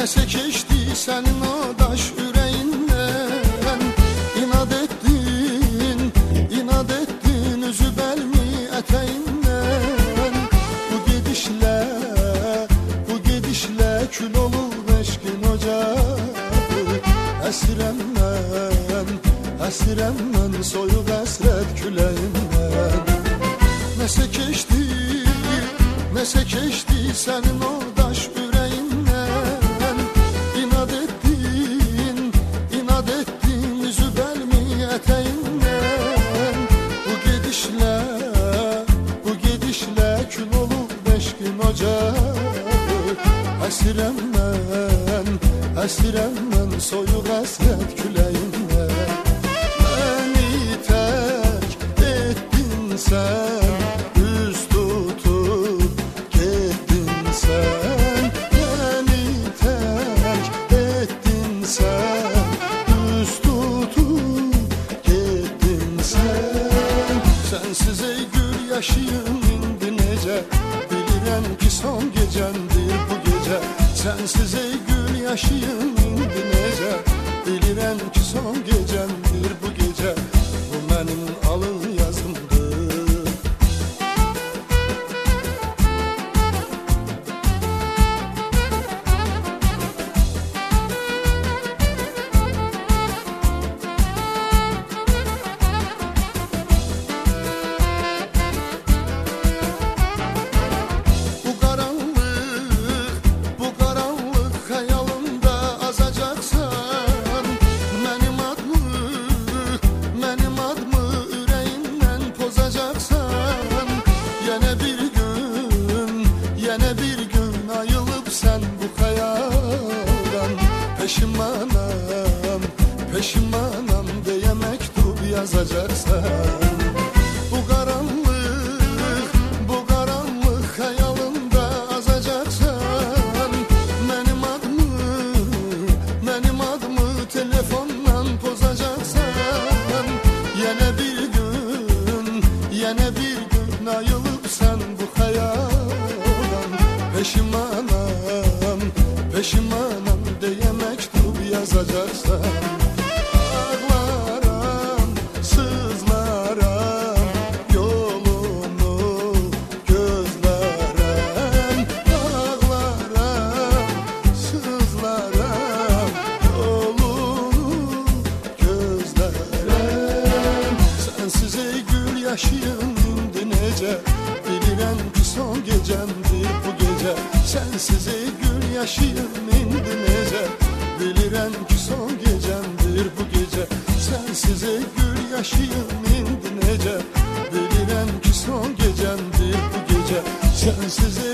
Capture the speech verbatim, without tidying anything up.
Nəsə keçdi sənin o daş ürəyindən. İnad etdin, inad etdin üzüb əlmi ətəyindən. Bu gedişlə, bu gedişlə kül olur eşqin ocağı. Əsirəm mən, əsirəm mən soyuq əsrət küləyindən. Nəsə keçdi, nəsə keçdi sənin o daş ürəyindən. İnad etdin, inad etdin üzüb əlmi ətəyindən. Bu gedişlə, bu gedişlə kül olur eşqin ocağı. Əsirəm mən, əsirəm mən soyuq əsrət küləyindən. Məni tək etdin sən, üz tutub getdin sən. Məni tək etdin sən, üz tutub getdin sən. Sənsiz ey gül yaşayım indi necə, bilirəm ki son gecəndir bu gecə. Sənsiz ey gül yaşayım indi necə, bilirəm ki son gecəndir bu gecə. Bu mənim alın yazımdır. Peşimanam, peşimanam deyə məktub yazacaqsan. Bu qaranlıq, bu qaranlıq xəyalımda azacaqsan. Mənim adımı, mənim adımı telefondan pozacaqsan. Yenə bir gün, yenə bir gün ayılıbsan bu xəyaldan. Peşimanam, peşimanam deyə məktub yazacaqsan. Ağlaram, sızlaram, yolunu gözlərəm. Ağlaram, sızlaram, yolunu gözlərəm. Sənsiz ey gül yaşayım indi necə, bilirəm ki son gecəmdir bu gecə. Sənsiz ey gül yaşayım indi necə, bilirəm ki son gecəmdir bu gecə. Sənsiz ey gül yaşayım indi necə, bilirəm ki son gecəmdir bu gecə. Sənsiz